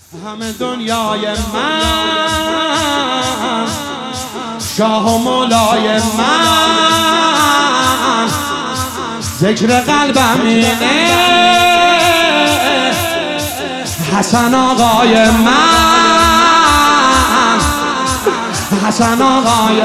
همه دنیای من شاه و مولای من، ذکر قلبم اینه حسن آقای من، حسن آقای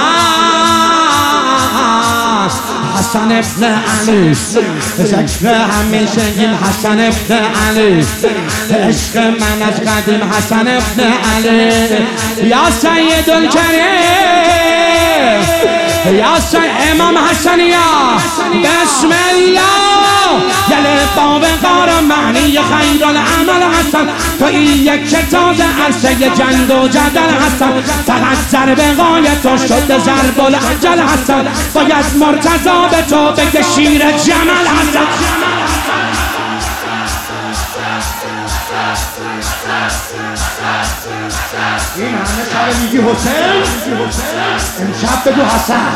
من، حسن ابن علی، ذکر همیشگیم حسن ابن علی، عشق من از قدیم حسن ابن علی. یا سید الکریم یا سید امام حسنیا بسم الله، یله باب قار معنی خیر العمل حسن، تو این یک کتاب عرصه جنگ و جدل حسن، فقط ضرب غایت تو شد ضرب الاجل حسن، باید مرتضی به تو بگه شیر جمل حسن. این همه شب میگی حسین، امشب بگو حسن.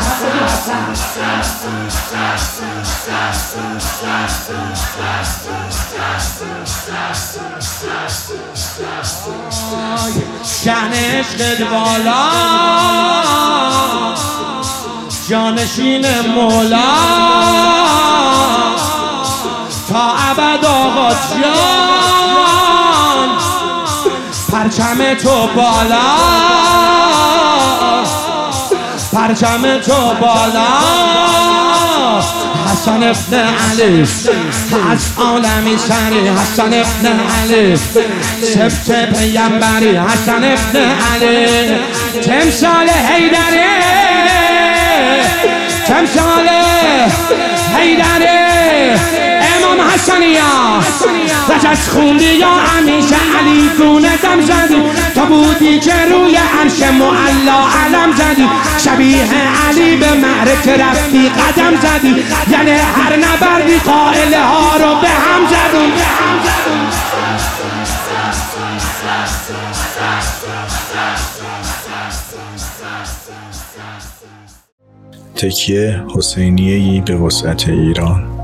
شأن عشقت بالا، جانشین مولا، تا ابد آقا جان، پرچم تو بالا، پرچم تو بالا، حسن ابن علی از عالمی سری، حسن ابن علی سبت پیمبری، حسن ابن علی تمثال حیدری، تمثال حیدری، امام حسنیا رجز خوندی یا همیشه علی گونه دم زدی، تا بودی که روی عرش معلا علم زدی، شبیه علی به معرکه رفتی قدم زدی، یعنی هر نبردی قائله ها رو به هم زدون. تکیه حسینیه‌ای به وسعت ایران.